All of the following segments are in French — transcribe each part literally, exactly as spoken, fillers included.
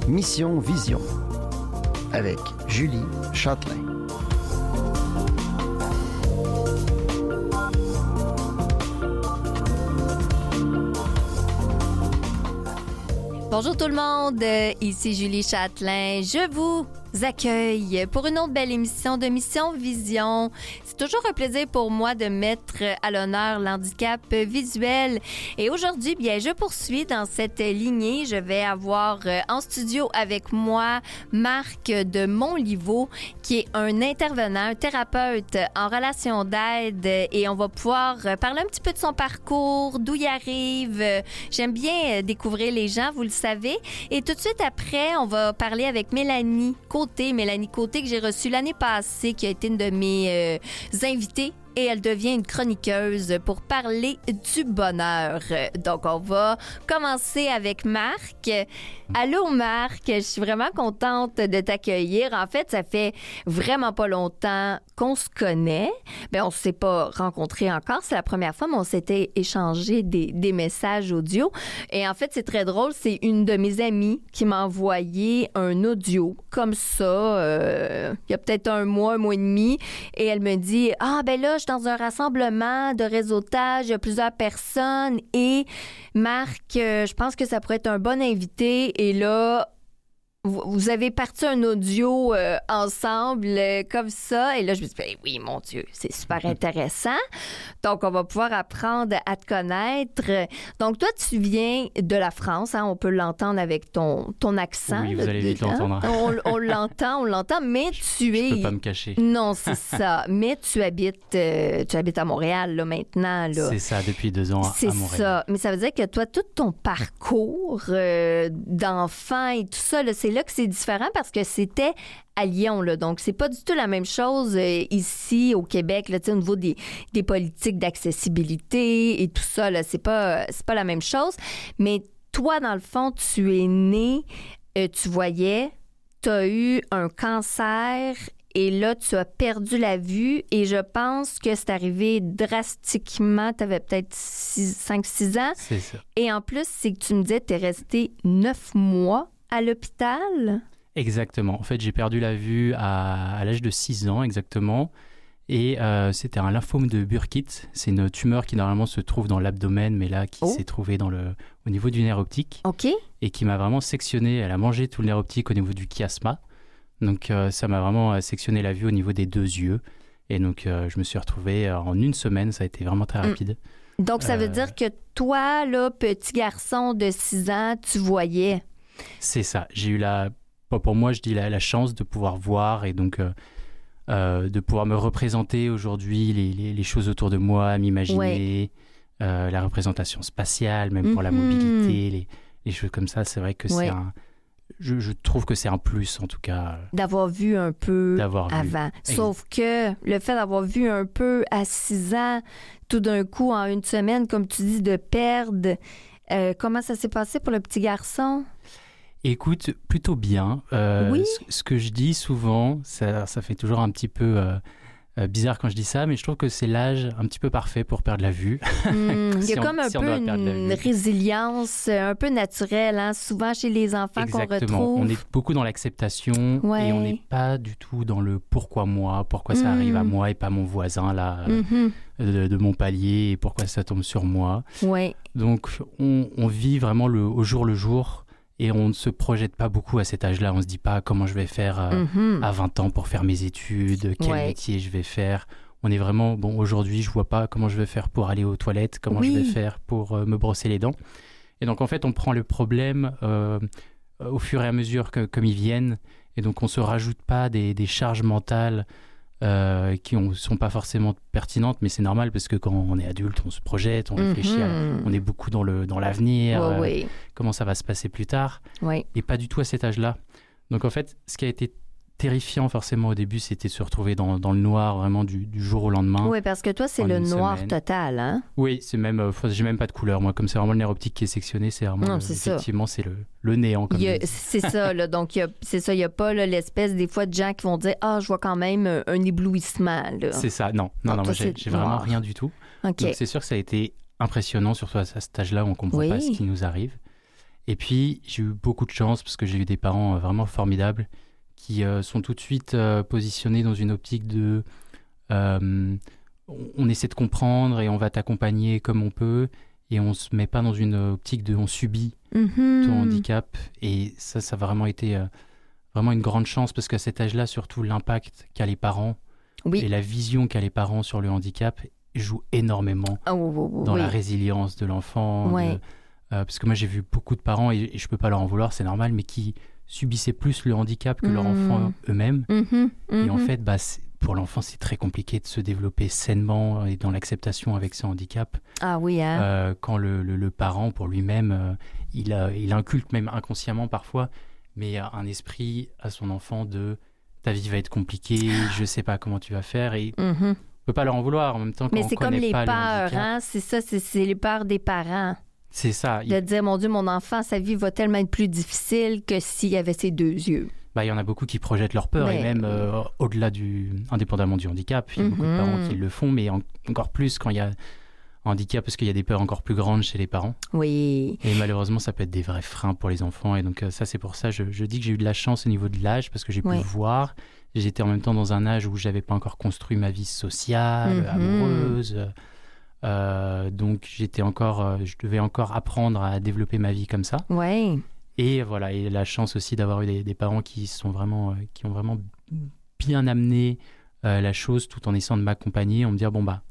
Mission Vision avec Julie Châtelain. Bonjour tout le monde, ici Julie Châtelain. Je vous accueille pour une autre belle émission de Mission Vision. C'est toujours un plaisir pour moi de mettre à l'honneur l'handicap visuel. Et aujourd'hui, bien, je poursuis dans cette lignée. Je vais avoir en studio avec moi Marc de Montlivaud, qui est un intervenant, un thérapeute en relation d'aide. Et on va pouvoir parler un petit peu de son parcours, d'où il arrive. J'aime bien découvrir les gens, vous le savez. Et tout de suite après, on va parler avec Mélanie Côté, Mélanie Côté que j'ai reçue l'année passée, qui a été une de mes euh, invitées. Et elle devient une chroniqueuse pour parler du bonheur. Donc, on va commencer avec Marc. Allô, Marc. Je suis vraiment contente de t'accueillir. En fait, ça fait vraiment pas longtemps qu'on se connaît. Ben, on s'est pas rencontrés encore. C'est la première fois, mais on s'était échangé des, des messages audio. Et en fait, c'est très drôle. C'est une de mes amies qui m'a envoyé un audio comme ça, euh, il y a peut-être un mois, un mois et demi. Et elle me dit, « Ah, ben là, je dans un rassemblement de réseautage, il y a plusieurs personnes et Marc, euh, je pense que ça pourrait être un bon invité. » Et là, vous, vous avez parti un audio euh, ensemble euh, comme ça. Et là, je me suis dit, ben oui, mon Dieu, c'est super intéressant. Donc, on va pouvoir apprendre à te connaître. Donc, toi, tu viens de la France. Hein, on peut l'entendre avec ton, ton accent. Oui, vous allez vite l'entendre. On, on l'entend, on l'entend, mais tu es... Je peux pas me cacher. Non, c'est ça. Mais tu habites, euh, tu habites à Montréal, là, maintenant. Là. C'est ça, depuis deux ans c'est à Montréal. C'est ça. Mais ça veut dire que toi, tout ton parcours euh, d'enfant et tout ça, là, c'est là que c'est différent parce que c'était à Lyon, là. Donc, c'est pas du tout la même chose euh, ici, au Québec, là, tu sais, au niveau des, des politiques d'accessibilité et tout ça, là. C'est pas, c'est pas la même chose. Mais toi, dans le fond, tu es né, euh, tu voyais, tu as eu un cancer et là, tu as perdu la vue et je pense que c'est arrivé drastiquement. Tu avais peut-être cinq six ans. C'est ça. Et en plus, c'est que tu me disais que tu es resté neuf mois à l'hôpital. Exactement. En fait, j'ai perdu la vue à, à l'âge de six ans, exactement. Et euh, c'était un lymphome de Burkitt. C'est une tumeur qui, normalement, se trouve dans l'abdomen, mais là, qui oh. s'est trouvée dans le, au niveau du nerf optique. OK. Et qui m'a vraiment sectionné. Elle a mangé tout le nerf optique au niveau du chiasma. Donc, euh, ça m'a vraiment sectionné la vue au niveau des deux yeux. Et donc, euh, je me suis retrouvé euh, en une semaine. Ça a été vraiment très rapide. Mmh. Donc, ça euh, veut dire que toi, là, petit garçon de six ans, tu voyais. C'est ça. J'ai eu la... Pour moi, je dis la, la chance de pouvoir voir et donc euh, euh, de pouvoir me représenter aujourd'hui les, les, les choses autour de moi, m'imaginer ouais. euh, la représentation spatiale, même mm-hmm. pour la mobilité, les, les choses comme ça. C'est vrai que ouais. c'est un... Je, je trouve que c'est un plus, en tout cas. D'avoir vu un peu d'avoir avant. Vu. Sauf que le fait d'avoir vu un peu à six ans, tout d'un coup, en une semaine, comme tu dis, de perdre, euh, comment ça s'est passé pour le petit garçon? Écoute, plutôt bien. Euh, oui. ce, ce que je dis souvent, ça, ça fait toujours un petit peu euh, euh, bizarre quand je dis ça, mais je trouve que c'est l'âge un petit peu parfait pour perdre la vue. Mmh, si il y a on, comme un si peu une résilience un peu naturelle, hein, souvent chez les enfants. Exactement. Qu'on retrouve. On est beaucoup dans l'acceptation ouais. et on n'est pas du tout dans le pourquoi moi, pourquoi ça mmh. arrive à moi et pas mon voisin là mmh. de, de mon palier et pourquoi ça tombe sur moi. Ouais. Donc on, on vit vraiment le, au jour le jour. Et on ne se projette pas beaucoup à cet âge-là. On ne se dit pas comment je vais faire euh, mm-hmm. à vingt ans pour faire mes études, quel ouais. métier je vais faire. On est vraiment, bon, aujourd'hui, je ne vois pas comment je vais faire pour aller aux toilettes, comment oui. je vais faire pour euh, me brosser les dents. Et donc, en fait, on prend le problème euh, au fur et à mesure que, comme ils viennent. Et donc, on ne se rajoute pas des, des charges mentales euh, qui ne sont pas forcément pertinentes, mais c'est normal parce que quand on est adulte, on se projette, on réfléchit, mm-hmm. à, on est beaucoup dans, le, dans l'avenir, oh, euh, oui. comment ça va se passer plus tard, oui. et pas du tout à cet âge-là. Donc en fait, ce qui a été terrifiant forcément au début, c'était de se retrouver dans, dans le noir vraiment du, du jour au lendemain. Oui, parce que toi, c'est le noir semaine. Total, hein? Oui, c'est même, euh, j'ai même pas de couleur. Moi, comme c'est vraiment le nerf optique qui est sectionné, c'est vraiment, non, le, c'est effectivement, ça. c'est le, le néant. Comme il y a, c'est ça, là. Donc, il y a, c'est ça, il n'y a pas là, l'espèce des fois de gens qui vont dire « Ah, je vois quand même un, un éblouissement. » là. C'est ça, non. Non, non, non moi, j'ai, j'ai vraiment rien du tout. Okay. Donc, c'est sûr que ça a été impressionnant, surtout à cet âge-là où on ne comprend oui. pas ce qui nous arrive. Et puis, j'ai eu beaucoup de chance parce que j'ai eu des parents euh, vraiment formidables qui euh, sont tout de suite euh, positionnés dans une optique de... Euh, on essaie de comprendre et on va t'accompagner comme on peut et on se met pas dans une optique de on subit mm-hmm. ton handicap. Et ça, ça a vraiment été euh, vraiment une grande chance parce qu'à cet âge-là, surtout l'impact qu'a les parents oui. et la vision qu'a les parents sur le handicap joue énormément oh, oh, oh, dans oui. la résilience de l'enfant. Ouais. De, euh, parce que moi, j'ai vu beaucoup de parents, et, et je peux pas leur en vouloir, c'est normal, mais qui subissaient plus le handicap que mmh. leurs enfants eux-mêmes. Mmh. Mmh. Et en fait, bah, pour l'enfant, c'est très compliqué de se développer sainement et dans l'acceptation avec ce handicap. Ah oui, hein? Euh, quand le, le, le parent, pour lui-même, euh, il, a, il inculque même inconsciemment parfois, mais un esprit à son enfant de « ta vie va être compliquée, je sais pas comment tu vas faire ». Et mmh. on peut pas leur en vouloir en même temps. Mais quand c'est on comme les pas peurs, hein? C'est ça, c'est, c'est les peurs des parents. C'est ça. De il... dire, mon Dieu, mon enfant, sa vie va tellement être plus difficile que s'il avait ses deux yeux. Bah, il y en a beaucoup qui projettent leur peur, mais... et même euh, au-delà du... indépendamment du handicap. Il y a mm-hmm. beaucoup de parents qui le font, mais en... encore plus quand il y a un handicap, parce qu'il y a des peurs encore plus grandes chez les parents. Oui. Et malheureusement, ça peut être des vrais freins pour les enfants. Et donc ça, c'est pour ça, je, je dis que j'ai eu de la chance au niveau de l'âge, parce que j'ai pu oui. voir. J'étais en même temps dans un âge où je n'avais pas encore construit ma vie sociale, mm-hmm. amoureuse. Euh, donc j'étais encore, euh, je devais encore apprendre à développer ma vie comme ça. Ouais. Et voilà, et la chance aussi d'avoir eu des, des parents qui sont vraiment, euh, qui ont vraiment bien amené euh, la chose, tout en essayant de m'accompagner, en me dire bon bah,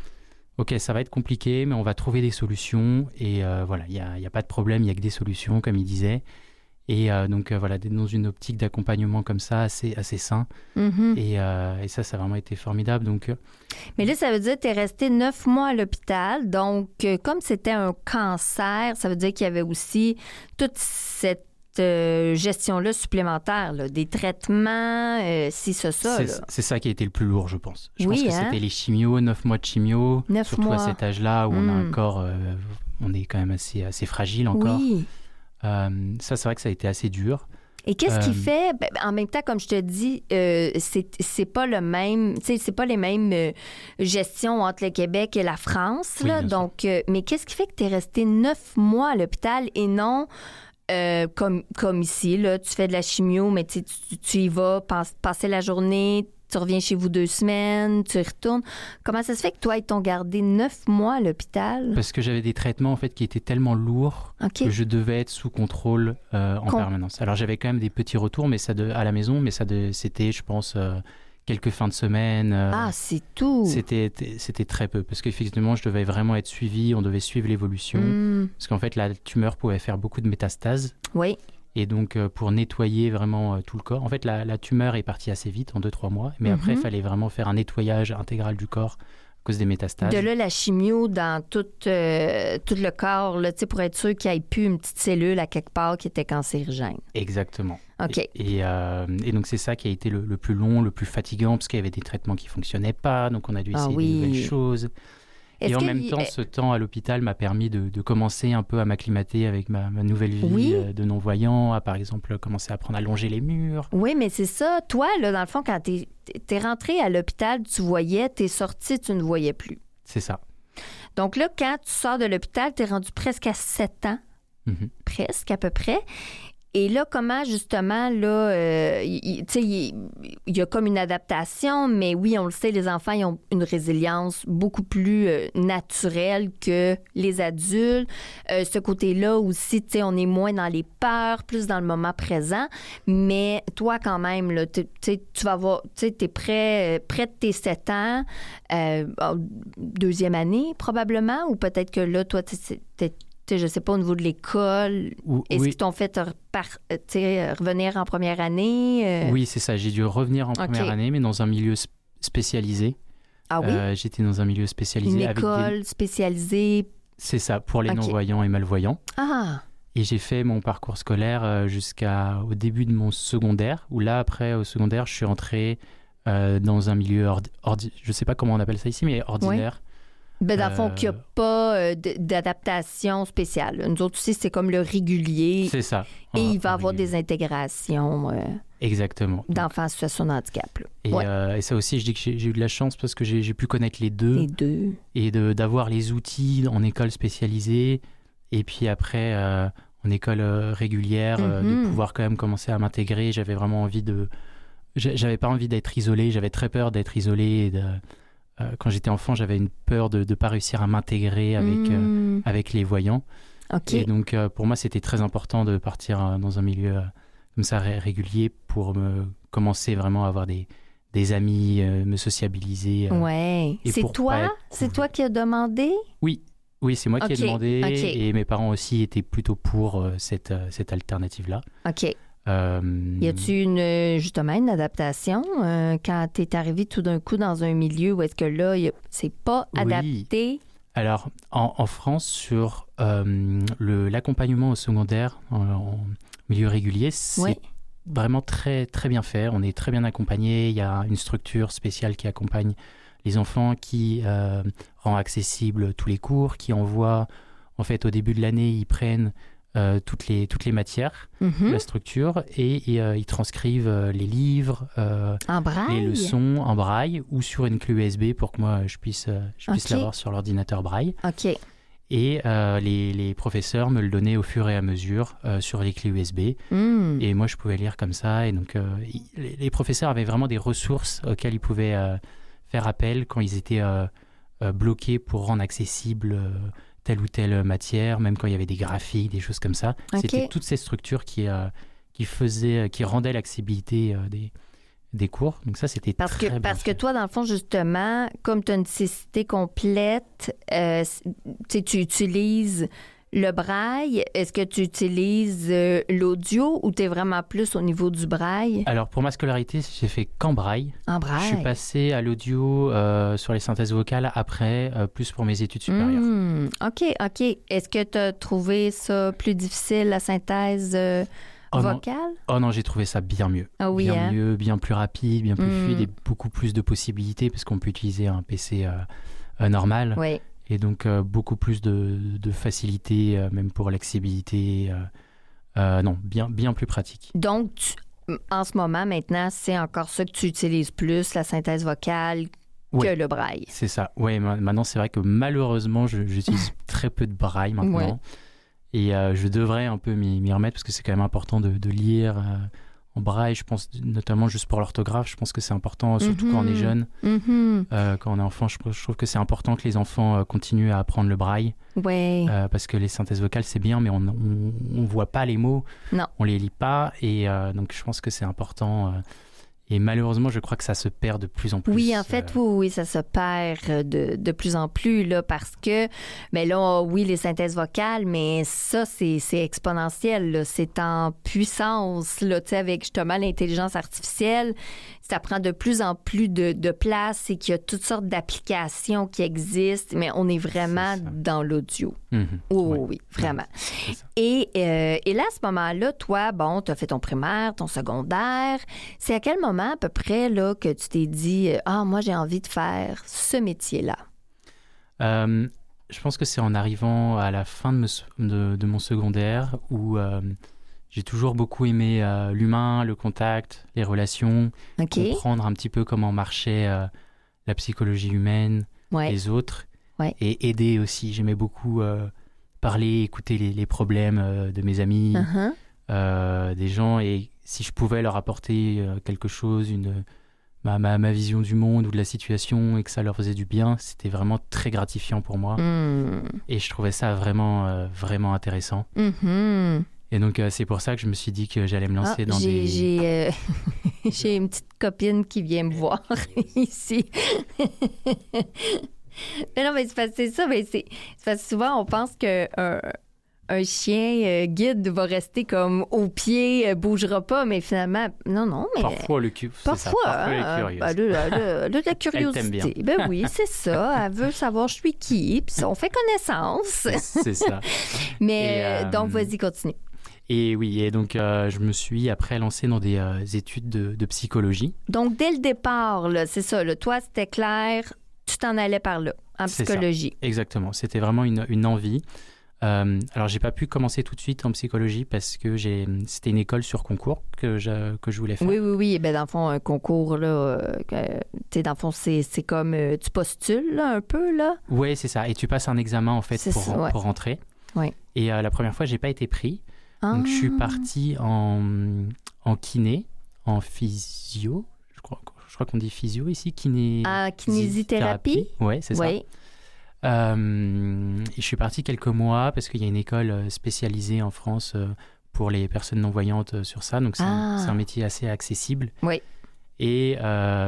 ok, ça va être compliqué, mais on va trouver des solutions. Et euh, voilà, il y a, y a pas de problème, il y a que des solutions, comme il disait. Et euh, donc euh, voilà, d'être dans une optique d'accompagnement comme ça, assez, assez sain. Mm-hmm. Et, euh, et ça, ça a vraiment été formidable. Donc, euh... Mais là, ça veut dire que tu es resté neuf mois à l'hôpital. Donc, euh, comme c'était un cancer, ça veut dire qu'il y avait aussi toute cette euh, gestion-là supplémentaire, là, des traitements, euh, si, ça, ça. C'est, là. c'est ça qui a été le plus lourd, je pense. Je oui, pense que hein? C'était les chimios, neuf mois de chimio. Neuf surtout mois. à cet âge-là où mm. on a un corps, euh, on est quand même assez, assez fragile encore. Oui. Euh, ça, c'est vrai que ça a été assez dur. Et qu'est-ce euh... qui fait, ben, en même temps, comme je te dis, euh, c'est, c'est pas le même, tu sais, c'est pas les mêmes euh, gestions entre le Québec et la France, là. Oui, donc, euh, mais qu'est-ce qui fait que tu es resté neuf mois à l'hôpital et non euh, comme, comme ici, là, tu fais de la chimio, mais tu, tu y vas passe, passer la journée, tu reviens chez vous deux semaines, tu y retournes. Comment ça se fait que toi, ils t'ont gardé neuf mois à l'hôpital? Parce que j'avais des traitements, en fait, qui étaient tellement lourds okay. que je devais être sous contrôle euh, en Com- permanence. Alors, j'avais quand même des petits retours mais ça de, à la maison, mais ça de, c'était, je pense, euh, quelques fins de semaine. Euh, ah, c'est tout! C'était, c'était très peu, parce qu'effectivement, je devais vraiment être suivi, on devait suivre l'évolution. Mm. Parce qu'en fait, la tumeur pouvait faire beaucoup de métastases. Oui. Et donc, euh, pour nettoyer vraiment euh, tout le corps, en fait, la, la tumeur est partie assez vite, en deux trois mois. Mais mm-hmm. après, il fallait vraiment faire un nettoyage intégral du corps à cause des métastases. De là, la chimio dans tout, euh, tout le corps, là, pour être sûr qu'il n'y ait plus une petite cellule à quelque part qui était cancérigène. Exactement. OK. Et, et, euh, et donc, c'est ça qui a été le, le plus long, le plus fatigant, parce qu'il y avait des traitements qui ne fonctionnaient pas. Donc, on a dû essayer ah, oui. de nouvelles choses. Est-ce et en même temps, ce temps à l'hôpital m'a permis de, de commencer un peu à m'acclimater avec ma, ma nouvelle vie oui. de non-voyant, à par exemple commencer à apprendre à longer les murs. Oui, mais c'est ça. Toi, là, dans le fond, quand t'es, t'es rentré à l'hôpital, tu voyais, t'es sorti, tu ne voyais plus. C'est ça. Donc là, quand tu sors de l'hôpital, t'es rendu presque à sept ans, mm-hmm. presque à peu près. Et là, comment, justement, là, euh, tu sais, il y, y a comme une adaptation, mais oui, on le sait, les enfants, ils ont une résilience beaucoup plus euh, naturelle que les adultes. Euh, ce côté-là aussi, tu sais, on est moins dans les peurs, plus dans le moment présent. Mais toi, quand même, là, tu sais, tu vas avoir, tu sais, t'es près, près de tes sept ans, euh, deuxième année, probablement, ou peut-être que là, toi, tu t'es je ne sais pas, au niveau de l'école, Ou, est-ce oui. qu'ils t'ont fait repar- revenir en première année? Euh... Oui, c'est ça. J'ai dû revenir en okay. première année, mais dans un milieu sp- spécialisé. Ah oui? Euh, j'étais dans un milieu spécialisé. Une école avec des... spécialisée? C'est ça, pour les okay. non-voyants et malvoyants. Ah! Et j'ai fait mon parcours scolaire jusqu'au début de mon secondaire, où là, après, au secondaire, je suis entré euh, dans un milieu, ordi- ordi- je ne sais pas comment on appelle ça ici, mais ordinaire. Oui. Ben, dans le fond, euh... qu'il n'y a pas euh, d'adaptation spéciale. Nous autres aussi, c'est comme le régulier. C'est ça. Et il va y avoir des intégrations euh, Exactement. d'enfants en situation de handicap. Là. Et, ouais. euh, et ça aussi, je dis que j'ai, j'ai eu de la chance parce que j'ai, j'ai pu connaître les deux. Les deux. Et de, d'avoir les outils en école spécialisée. Et puis après, euh, en école euh, régulière, euh, Mm-hmm. de pouvoir quand même commencer à m'intégrer. J'avais vraiment envie de... J'avais pas envie d'être isolé, j'avais très peur d'être isolé. Et de... euh, quand j'étais enfant, j'avais une peur de ne pas réussir à m'intégrer avec, Mm. euh, avec les voyants. OK. Et donc, euh, pour moi, c'était très important de partir euh, dans un milieu euh, comme ça ré- régulier pour me commencer vraiment à avoir des, des amis, euh, me sociabiliser. euh. Ouais. et C'est pour pas toi? être C'est couvert. toi qui as demandé? Oui, oui, c'est moi qui Ok, ai demandé ok. et mes parents aussi étaient plutôt pour euh, cette, euh, cette alternative-là. OK. Euh, Y a-tu une, justement une adaptation euh, quand tu es arrivé tout d'un coup dans un milieu où est-ce que là, y a- c'est pas Oui. adapté? Alors, en, en France, sur euh, le- l'accompagnement au secondaire, en, en milieu régulier, c'est Oui. vraiment très, très bien fait. On est très bien accompagné. Il y a une structure spéciale qui accompagne les enfants, qui euh, rend accessible tous les cours, qui envoie, en fait, au début de l'année, ils prennent euh, toutes, les, toutes les matières, Mhm. la structure, et, et, euh, ils transcrivent euh, les livres, euh, En braille? les leçons en braille ou sur une clé U S B pour que moi, je puisse, euh, je puisse Ok. l'avoir sur l'ordinateur braille. OK. Et euh, les, les professeurs me le donnaient au fur et à mesure euh, sur les clés U S B. Hmm. Et moi, je pouvais lire comme ça. Et donc, euh, il- les, les professeurs avaient vraiment des ressources auxquelles ils pouvaient euh, faire appel quand ils étaient euh, euh, bloqués pour rendre accessible euh, telle ou telle matière, même quand il y avait des graphiques, des choses comme ça. Ok. C'était toutes ces structures qui, euh, qui, faisaient, qui rendaient l'accessibilité euh, des, des cours. Donc ça, c'était Parce très que, bien parce que fait. toi, dans le fond, justement, comme tu as une cécité complète, euh, c- tu sais, tu utilises le braille. Est-ce que tu utilises euh, l'audio ou tu es vraiment plus au niveau du braille? Alors, pour ma scolarité, j'ai fait qu'en braille. En Je braille? suis passé à l'audio euh, sur les synthèses vocales après, euh, plus pour mes études supérieures. Hmm. OK, OK. Est-ce que tu as trouvé ça plus difficile, la synthèse euh, Oh non. vocale? Oh non, j'ai trouvé ça bien mieux. Ah oui, bien hein? mieux, bien plus rapide, bien plus Mm. fluide et beaucoup plus de possibilités parce qu'on peut utiliser un P C euh, euh, normal Oui. et donc euh, beaucoup plus de, de facilité, euh, même pour l'accessibilité. euh, euh, non, bien, bien plus pratique. Donc, tu- en ce moment, maintenant, c'est encore ça que tu utilises plus, la synthèse vocale, que Ouais. le braille. C'est ça. Ouais, ma- maintenant, c'est vrai que malheureusement, je- j'utilise très peu de braille maintenant. Ouais. Et euh, je devrais un peu m'y m'y remettre parce que c'est quand même important de, de lire euh, en braille. Je pense notamment juste pour l'orthographe. Je pense que c'est important, surtout Mhm. quand on est jeune. Mhm. Euh, quand on est enfant, je, je trouve que c'est important que les enfants euh, continuent à apprendre le braille. Ouais. euh, parce que les synthèses vocales, c'est bien, mais on ne voit pas les mots. Non. On les lit pas. Et euh, donc, je pense que c'est important. euh, et malheureusement, je crois que ça se perd de plus en plus. Oui, en fait, euh, oui, oui, ça se perd de, de plus en plus, là, parce que, mais là, oui, les synthèses vocales, mais ça, c'est c'est exponentiel, là. C'est en puissance, là, tu sais, avec justement l'intelligence artificielle. Ça prend de plus en plus de, de place et qu'il y a toutes sortes d'applications qui existent, mais on est vraiment C'est ça. dans l'audio. mhm, Oui, ouais, oui, oui, vraiment. c'est ça. Et, euh, et là, à ce moment-là, toi, bon, tu as fait ton primaire, ton secondaire. C'est à quel moment, à peu près, là, que tu t'es dit, euh, ah, moi, j'ai envie de faire ce métier-là? Euh, je pense que c'est en arrivant à la fin de, me- de- de mon secondaire où euh, j'ai toujours beaucoup aimé euh, l'humain, le contact, les relations, OK? comprendre un petit peu comment marchait euh, la psychologie humaine, Ouais. les autres, Ouais. et aider aussi. J'aimais beaucoup euh, parler, écouter les, les problèmes euh, de mes amis, Uh-huh. euh, des gens, et si je pouvais leur apporter euh, quelque chose, une, ma, ma, ma vision du monde ou de la situation, et que ça leur faisait du bien, c'était vraiment très gratifiant pour moi. Mm. Et je trouvais ça vraiment, euh, vraiment intéressant. Mhm. Et donc, euh, c'est pour ça que je me suis dit que j'allais me lancer Ah, dans j'ai, des... j'ai, euh, j'ai une petite copine qui vient me voir ici. Mais non, mais c'est parce que c'est ça, mais c'est, c'est parce que souvent on pense que un, un chien euh, guide va rester comme au pied, euh, bougera pas, mais finalement, non, non, mais Parfois, le cu... c'est ça, parfois, parfois, elle est hein, curieuse. ben, là, là, là, là, de la t'aime bien. curiosité. Ben oui, c'est ça. Elle veut savoir je suis qui, puis on fait connaissance. C'est ça. Mais Et, euh, euh, donc, vas-y, continue. Et oui, et donc euh, je me suis après lancé dans des euh, études de, de psychologie. Donc, dès le départ, là, c'est ça. Là, toi, c'était clair, tu t'en allais par là, en C'est psychologie. Exactement, c'était vraiment une, une envie. Euh, alors, j'ai pas pu commencer tout de suite en psychologie parce que j'ai, c'était une école sur concours que je, que je voulais faire. Oui, oui, oui. Ben, dans le fond, un concours, là, euh, que- tu sais, dans le fond, c'est, c'est comme euh, tu postules, là, un peu, là. Ouais, c'est ça. Et tu passes un examen en fait C'est pour, ça, ouais. pour rentrer. Ouais. Et euh, la première fois, j'ai pas été pris. Ah. Donc, je suis parti en, en kiné, en physio. Je crois, je crois qu'on dit physio ici. Kiné... Ah, kinésithérapie? Oui, c'est oui. ça. Euh, et je suis parti quelques mois parce qu'il y a une école spécialisée en France euh, pour les personnes non-voyantes sur ça. Donc, c'est, ah. un, c'est un métier assez accessible. Oui. Et euh,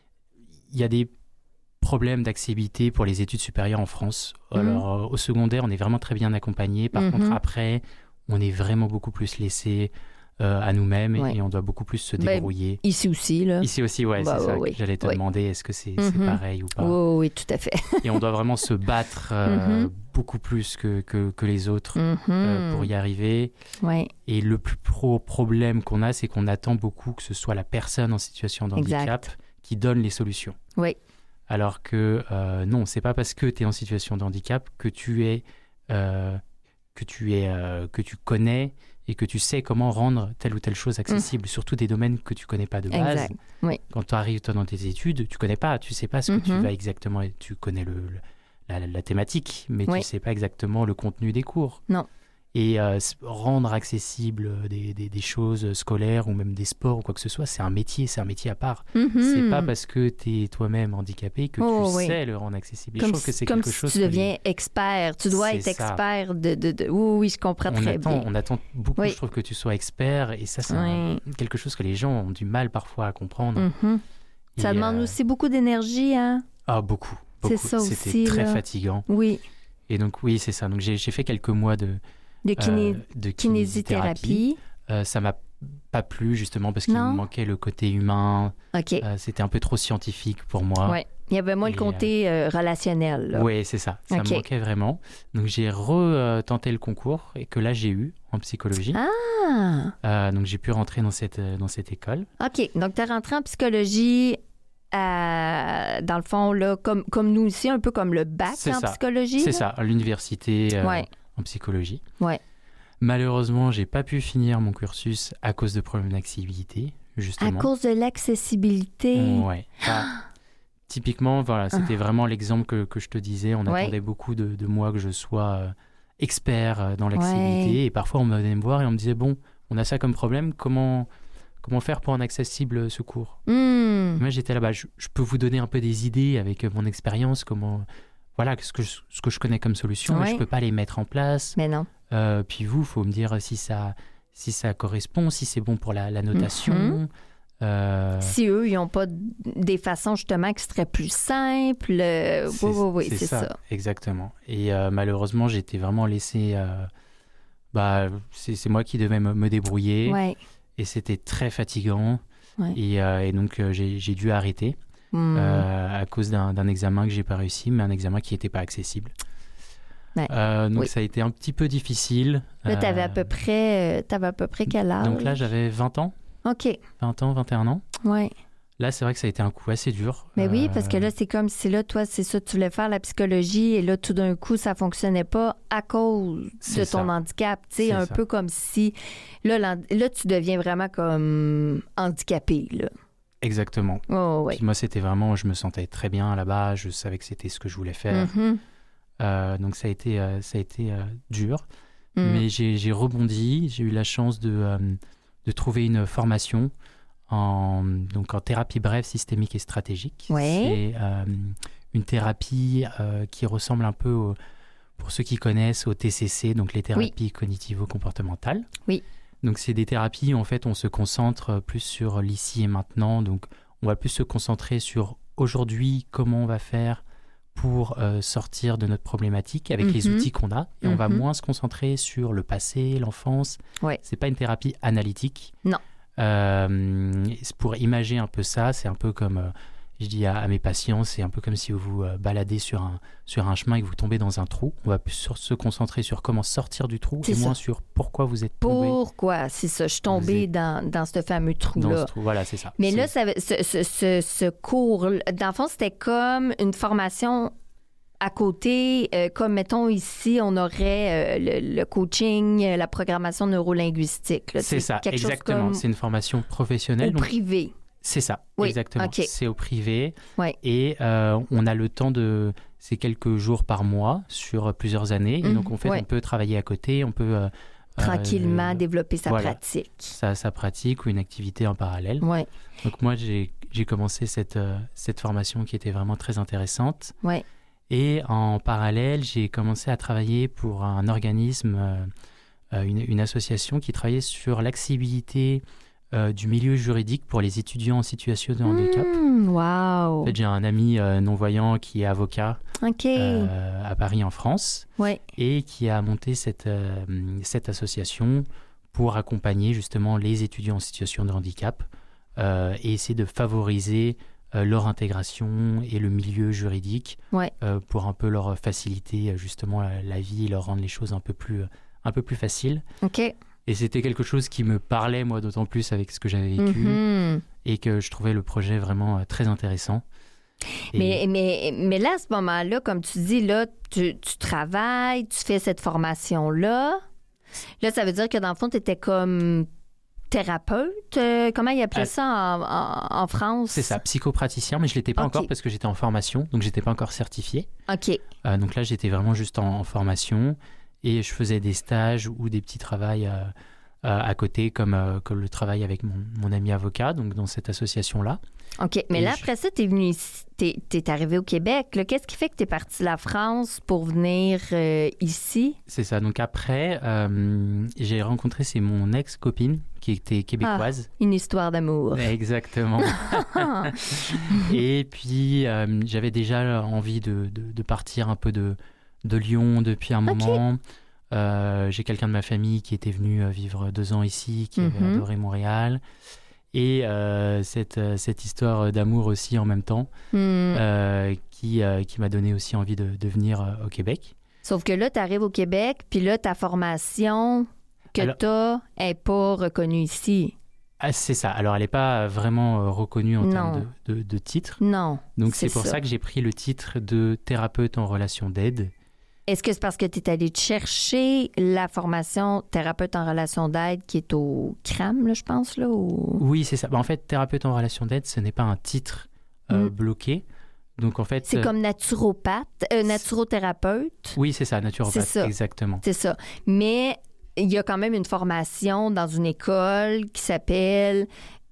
il y a des problèmes d'accessibilité pour les études supérieures en France. Mmh. Alors, euh, au secondaire, on est vraiment très bien accompagné. Par mmh. contre, après, on est vraiment beaucoup plus laissé euh, à nous-mêmes ouais. et on doit beaucoup plus se débrouiller. Ben, ici aussi, là. Ici aussi, ouais, bah, c'est ouais, ça. Oui. J'allais te oui. demander, est-ce que c'est, mmh. c'est pareil ou pas? Oui, oui, tout à fait. Et on doit vraiment se battre euh, mmh. beaucoup plus que, que, que les autres mmh. euh, pour y arriver. Ouais. Et le plus gros problème qu'on a, c'est qu'on attend beaucoup que ce soit la personne en situation de handicap exact. Qui donne les solutions. Oui. Alors que euh, non, c'est pas parce que tu es en situation de handicap que tu es, euh, que, tu es euh, que tu connais et que tu sais comment rendre telle ou telle chose accessible, mmh. surtout des domaines que tu connais pas de base. Exact. Oui. Quand tu arrives toi, dans tes études, tu connais pas, tu sais pas ce que mmh. tu vas exactement, tu connais le, le, la, la thématique, mais oui. tu sais pas exactement le contenu des cours. Non. Et euh, rendre accessible des, des, des choses scolaires ou même des sports ou quoi que ce soit, c'est un métier, c'est un métier à part. Mm-hmm. C'est pas parce que tu es toi-même handicapé que oh, tu oui. sais le rendre accessible. Comme je trouve que c'est comme quelque si chose tu deviens les... expert, tu dois c'est être ça. expert de, de, de... Oui, oui, je comprends on très attend, bien. On attend beaucoup, oui. je trouve, que tu sois expert et ça, c'est oui. un, quelque chose que les gens ont du mal parfois à comprendre. Mm-hmm. Et, ça demande euh... aussi beaucoup d'énergie, hein? Ah, beaucoup. beaucoup. C'est ça C'était aussi. C'était très là. fatigant. Oui. Et donc, oui, c'est ça. Donc, j'ai, j'ai fait quelques mois de... De, kiné... euh, de kinésithérapie. Euh, ça m'a pas plu justement parce qu'il non. me manquait le côté humain. Okay. Euh, c'était un peu trop scientifique pour moi. Ouais. Il y avait moins Et, le côté euh, relationnel. Oui, c'est ça. Ça okay. me manquait vraiment. Donc j'ai retenté le concours et que là j'ai eu en psychologie. Ah. Euh, donc j'ai pu rentrer dans cette, dans cette école. OK. Donc tu es rentré en psychologie. Euh, dans le fond, là, comme, comme nous ici, un peu comme le bac c'est en ça. psychologie. C'est là? ça, à l'université euh, ouais. en psychologie. Ouais. Malheureusement, j'ai pas pu finir mon cursus à cause de problèmes d'accessibilité, justement. À cause de l'accessibilité? Ouais. Enfin, typiquement, voilà, c'était vraiment l'exemple que, que je te disais. On ouais. attendait beaucoup de, de moi que je sois euh, expert euh, dans l'accessibilité. Ouais. Et parfois, on venait me voir et on me disait, bon, on a ça comme problème, comment... Comment faire pour un accessible secours? mmh. Moi, j'étais là-bas. Je, je peux vous donner un peu des idées avec mon expérience, comment, voilà, ce que je, ce que je connais comme solution, ouais. mais je peux pas les mettre en place. Mais non. Euh, puis vous, faut me dire si ça, si ça correspond, si c'est bon pour la, la notation. Mmh. Euh... Si eux, ils n'ont pas des façons justement qui seraient plus simples. Euh... C'est, oui, oui, oui, c'est, c'est ça, ça. Exactement. Et euh, malheureusement, j'étais vraiment laissé. Euh... Bah, c'est, c'est moi qui devais me, me débrouiller. Ouais. Et c'était très fatigant. Ouais. Et, euh, et donc, euh, j'ai, j'ai dû arrêter mmh. euh, à cause d'un, d'un examen que j'ai pas réussi, mais un examen qui n'était pas accessible. Ouais. Euh, donc, oui. ça a été un petit peu difficile. Là, tu avais euh... à peu près, t'avais à peu près quel âge? Donc là, j'avais vingt ans. OK. vingt ans, vingt et un ans. Ouais. Là, c'est vrai que ça a été un coup assez dur. Mais euh... oui, parce que là, c'est comme si là, toi, c'est ça, tu voulais faire la psychologie et là, tout d'un coup, ça fonctionnait pas à cause c'est de ça. ton handicap. Tu sais, un ça. peu comme si, là, là, tu deviens vraiment comme handicapé, là. Exactement. Oh, ouais. Puis moi, c'était vraiment, je me sentais très bien là-bas, je savais que c'était ce que je voulais faire. Mm-hmm. Euh, donc, ça a été, euh, ça a été euh, dur. Mm. Mais j'ai, j'ai rebondi, j'ai eu la chance de, euh, de trouver une formation En, donc en thérapie brève, systémique et stratégique. Ouais. C'est euh, une thérapie euh, qui ressemble un peu, au, pour ceux qui connaissent, au T C C, donc les thérapies oui. cognitivo-comportementales. Oui. Donc c'est des thérapies où en fait on se concentre plus sur l'ici et maintenant. Donc on va plus se concentrer sur aujourd'hui, comment on va faire pour euh, sortir de notre problématique avec mm-hmm. les outils qu'on a. Et mm-hmm. on va moins se concentrer sur le passé, l'enfance. Ouais. C'est pas une thérapie analytique. Non. Euh, pour imager un peu ça, c'est un peu comme, euh, je dis à, à mes patients, c'est un peu comme si vous vous euh, baladez sur un, sur un chemin et que vous tombez dans un trou. On va plus sur, se concentrer sur comment sortir du trou c'est et ça. Moins sur pourquoi vous êtes tombé. Pourquoi, c'est ça, je suis tombée êtes... dans, dans ce fameux trou-là. Dans ce trou, voilà, c'est ça. Mais c'est... là, ça, ce, ce, ce, ce cours, dans le fond, c'était comme une formation à côté, euh, comme mettons ici, on aurait euh, le, le coaching, euh, la programmation neurolinguistique. Là, c'est ça, exactement. Comme... C'est une formation professionnelle. Au donc... privé. C'est ça, oui, exactement. Okay. C'est au privé. Ouais. Et euh, on a le temps de... C'est quelques jours par mois sur plusieurs années. Et mmh, donc, en fait, ouais. on peut travailler à côté. On peut euh, Tranquillement euh, développer sa voilà, pratique. Sa, sa pratique ou une activité en parallèle. Ouais. Donc moi, j'ai, j'ai commencé cette, euh, cette formation qui était vraiment très intéressante. Ouais. Et en parallèle, j'ai commencé à travailler pour un organisme, euh, une, une association qui travaillait sur l'accessibilité euh, du milieu juridique pour les étudiants en situation de handicap. Mmh, wow. En fait, j'ai un ami euh, non-voyant qui est avocat okay. euh, à Paris, en France, ouais. et qui a monté cette, euh, cette association pour accompagner justement les étudiants en situation de handicap euh, et essayer de favoriser euh, leur intégration et le milieu juridique ouais. euh, pour un peu leur faciliter justement la, la vie et leur rendre les choses un peu plus, un peu plus faciles. OK. Et c'était quelque chose qui me parlait, moi, d'autant plus avec ce que j'avais vécu mm-hmm. et que je trouvais le projet vraiment euh, très intéressant. Et... Mais, mais, mais là, à ce moment-là, comme tu dis, là, tu, tu travailles, tu fais cette formation-là. Là, ça veut dire que dans le fond, tu étais comme thérapeute. Euh, comment ils appelaient ah, ça en, en, en France? C'est ça, psychopraticien, mais je ne l'étais pas okay. encore parce que j'étais en formation, donc je n'étais pas encore certifié. OK. Euh, donc là, j'étais vraiment juste en, en formation. Et je faisais des stages ou des petits travails euh, euh, à côté, comme, euh, comme le travail avec mon, mon ami avocat, donc dans cette association-là. OK. Mais et là, je... après ça, tu es venu ici, tu es arrivé au Québec. Là, qu'est-ce qui fait que tu es parti de la France pour venir euh, ici? C'est ça. Donc après, euh, j'ai rencontré, c'est mon ex-copine qui était québécoise. Ah, une histoire d'amour. Exactement. Et puis, euh, j'avais déjà envie de, de, de partir un peu de... de Lyon depuis un moment. Okay. Euh, j'ai quelqu'un de ma famille qui était venu vivre deux ans ici, qui mm-hmm. avait adoré Montréal. Et euh, cette, cette histoire d'amour aussi en même temps, mm. euh, qui, euh, qui m'a donné aussi envie de, de venir euh, au Québec. Sauf que là, tu arrives au Québec, puis là, ta formation que tu as n'est pas reconnue ici. Ah, c'est ça. Alors, elle n'est pas vraiment reconnue en non. termes de, de, de titre. Non. Donc, c'est, c'est pour ça. ça que j'ai pris le titre de thérapeute en relation d'aide. Est-ce que c'est parce que tu es allé chercher la formation thérapeute en relation d'aide qui est au C R A M, là, je pense? Là, ou... Oui, c'est ça. En fait, thérapeute en relation d'aide, ce n'est pas un titre euh, mm. bloqué. Donc, en fait, c'est euh... comme naturopathe, euh, naturothérapeute. Oui, c'est ça, naturopathe, c'est ça. Exactement. C'est ça. Mais il y a quand même une formation dans une école qui s'appelle...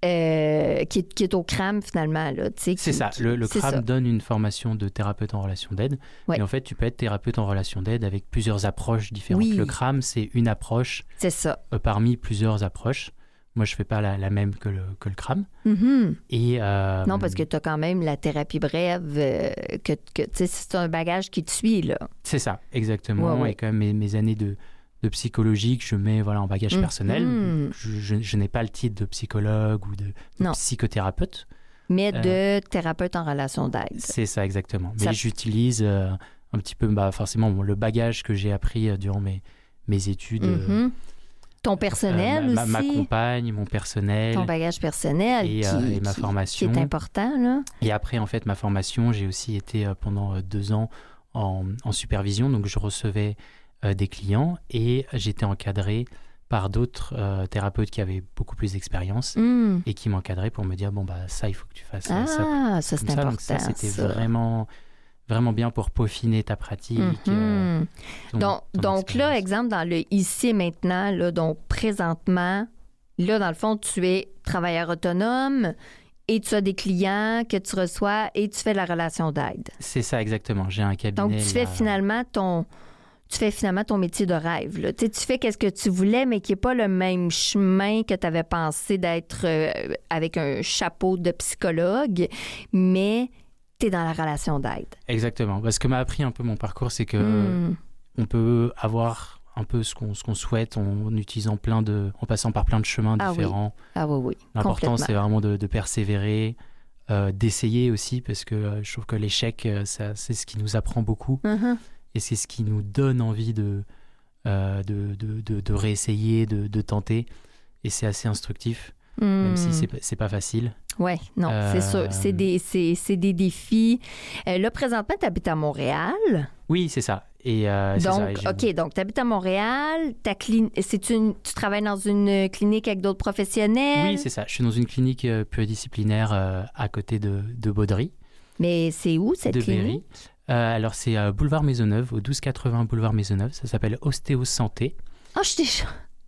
Euh, qui, est, qui est au C R A M finalement. Là, c'est qui, ça, qui, le, le c'est C R A M ça. donne une formation de thérapeute en relation d'aide. Ouais. Et en fait, tu peux être thérapeute en relation d'aide avec plusieurs approches différentes. Oui. Le C R A M, c'est une approche c'est ça. Euh, parmi plusieurs approches. Moi, je ne fais pas la, la même que le, que le C R A M. Mm-hmm. Et, euh, non, parce que tu as quand même la thérapie brève, euh, que, que c'est un bagage qui te suit. Là. C'est ça, exactement. Ouais, ouais. Et quand même mes, mes années de... de psychologie que je mets voilà, en bagage mmh. personnel. Mmh. Je, je, je n'ai pas le titre de psychologue ou de, de psychothérapeute. Mais de euh, thérapeute en relation d'aide. C'est ça, exactement. Ça... Mais j'utilise euh, un petit peu, bah, forcément, bon, le bagage que j'ai appris euh, durant mes, mes études. Mmh. Euh, Ton personnel euh, ma, aussi. Ma, ma compagne, mon personnel. Ton bagage personnel. Et, qui, euh, et ma qui, formation. Qui est important, là. Et après, en fait, ma formation, j'ai aussi été euh, pendant euh, deux ans en, en supervision. Donc, je recevais Euh, des clients et j'étais encadré par d'autres euh, thérapeutes qui avaient beaucoup plus d'expérience mmh. et qui m'encadraient pour me dire bon bah ça il faut que tu fasses ah, ça. Ah ça c'est ça. important. Donc ça c'était ça. vraiment vraiment bien pour peaufiner ta pratique. Mmh. Euh, ton, donc ton donc là exemple dans le ici et maintenant là donc présentement là dans le fond tu es travailleur autonome. Et tu as des clients que tu reçois et tu fais la relation d'aide. C'est ça exactement. J'ai un cabinet. Donc tu fais là... finalement ton tu fais finalement ton métier de rêve. Là. Tu fais qu'est-ce que tu voulais, mais qui n'est pas le même chemin que tu avais pensé d'être euh, avec un chapeau de psychologue, mais tu es dans la relation d'aide. Exactement. Ce que m'a appris un peu mon parcours, c'est que mm. on peut avoir un peu ce qu'on, ce qu'on souhaite en, en utilisant plein de, en passant par plein de chemins ah différents. Oui. Ah oui, oui. L'important, c'est vraiment de, de persévérer, euh, d'essayer aussi, parce que euh, je trouve que l'échec, ça, c'est ce qui nous apprend beaucoup. Mm-hmm. Et c'est ce qui nous donne envie de, euh, de, de, de, de réessayer, de, de tenter. Et c'est assez instructif, mmh. même si c'est, c'est pas facile. Oui, non, euh... c'est sûr. C'est des, c'est, c'est des défis. Euh, là, présentement, tu habites à Montréal. Oui, c'est ça. Et, euh, donc, c'est ça. Et OK, donc tu habites à Montréal. Ta cli... c'est une... Tu travailles dans une clinique avec d'autres professionnels? Oui, c'est ça. Je suis dans une clinique euh, pluridisciplinaire euh, à côté de, de Baudry. Mais c'est où, cette de clinique? Berry. Euh, alors, c'est euh, boulevard Maisonneuve, au douze quatre-vingts boulevard Maisonneuve. Ça s'appelle Ostéo Santé. Ah, oh, je t'ai...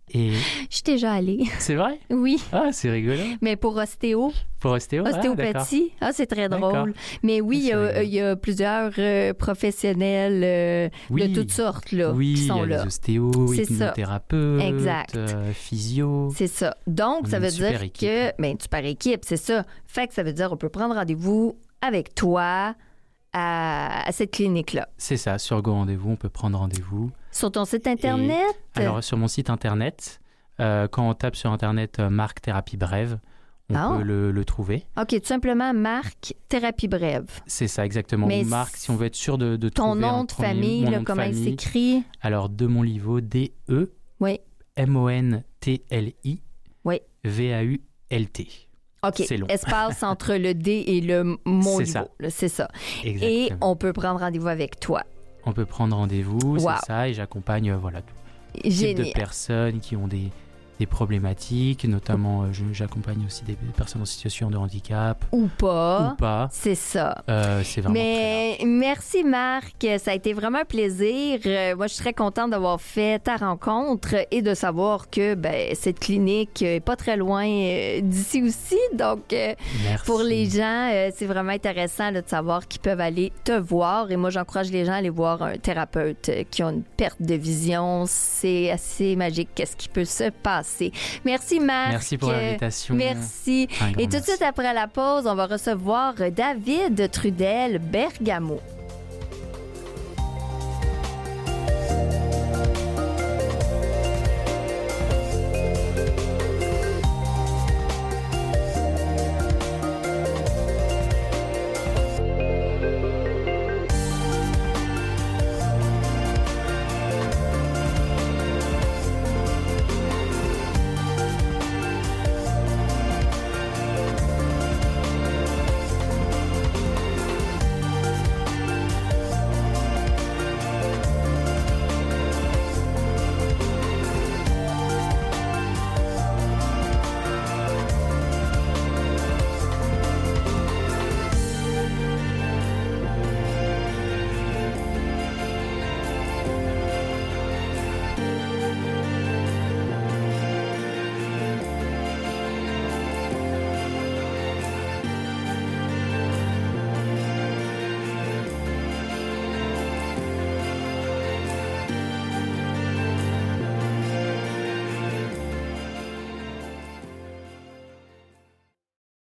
Et... Je suis déjà allée. C'est vrai? Oui. Ah, c'est rigolo. Mais pour ostéo. Pour ostéo? Ostéopathie. Ah, ah, c'est très drôle. Mais oui, il y, a, il y a plusieurs euh, professionnels euh, oui. de toutes sortes là, oui, qui sont là. Oui, il y a des ostéos, hypnothérapeutes, exact. Euh, physio. C'est ça. Donc, on ça veut dire équipe. que... Bien, tu par équipe, c'est ça. Fait que ça veut dire on peut prendre rendez-vous avec toi à, à cette clinique-là. C'est ça. Sur Go Rendez-vous, on peut prendre rendez-vous. Sur ton site Internet? Et, alors, sur mon site Internet, euh, quand on tape sur Internet euh, Marc Thérapie Brève, on oh. peut le, le trouver. OK, tout simplement Marc Thérapie Brève. C'est ça, exactement. Mais Marc, si on veut être sûr de, de ton trouver... Ton nom de premier, famille, là, nom comment de famille, il s'écrit? Alors, de Monlivo, D E oui. M O N T L I oui. V A U L T. OK, c'est long. Espace entre le D et le Monlivo. C'est ça. Là, c'est ça. Exactement. Et on peut prendre rendez-vous avec toi. On peut prendre rendez-vous, wow. c'est ça, et j'accompagne euh, voilà, tout type de personnes qui ont des, des problématiques, notamment euh, je, j'accompagne aussi des personnes en situation de handicap. Ou pas. Ou pas. C'est ça. Euh, c'est vraiment Mais très merci Marc, ça a été vraiment un plaisir. Euh, moi, je suis très contente d'avoir fait ta rencontre et de savoir que ben, cette clinique est pas très loin euh, d'ici aussi. Donc, euh, pour les gens, euh, c'est vraiment intéressant là, de savoir qu'ils peuvent aller te voir. Et moi, j'encourage les gens à aller voir un thérapeute euh, qui a une perte de vision. C'est assez magique qu'est-ce qui peut se passer. Merci Marc. Merci pour l'invitation. Merci. Et tout de suite après la pause, on va recevoir David Trudel Bergamo.